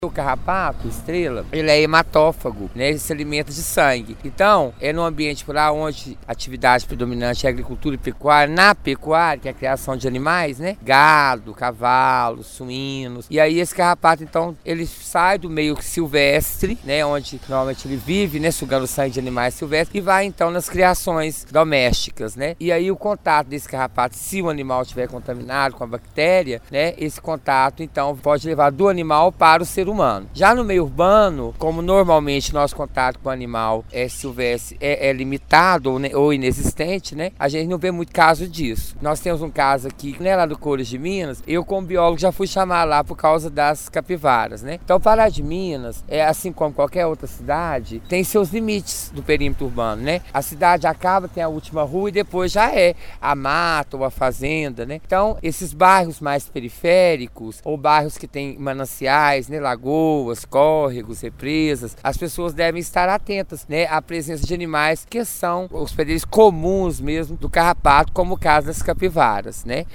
O carrapato, estrela, ele é hematófago, né? Ele se alimenta de sangue. Então, é num ambiente por lá onde a atividade predominante é a agricultura e pecuária, na pecuária, que é a criação de animais, né? Gado, cavalos, suínos. E aí esse carrapato, então, ele sai do meio silvestre, né? Onde normalmente ele vive, né? Sugando sangue de animais silvestres e vai, então, nas criações domésticas, né? E aí o contato desse carrapato, se o animal estiver contaminado com a bactéria, né? Esse contato, então, pode levar do animal para o ser humano. Já no meio urbano, como normalmente nosso contato com o animal silvestre é limitado ou inexistente, né? A gente não vê muito caso disso. Nós temos um caso aqui, né, lá do Couros de Minas, eu como biólogo já fui chamar lá por causa das capivaras, né? Então Pará de Minas, assim como qualquer outra cidade, tem seus limites do perímetro urbano, né? A cidade acaba, tem a última rua e depois já é a mata ou a fazenda, né? Então esses bairros mais periféricos ou bairros que tem mananciais, né, lagoas, córregos, represas, as pessoas devem estar atentas, né, à presença de animais que são hospedeiros comuns mesmo do carrapato, como o caso das capivaras, né?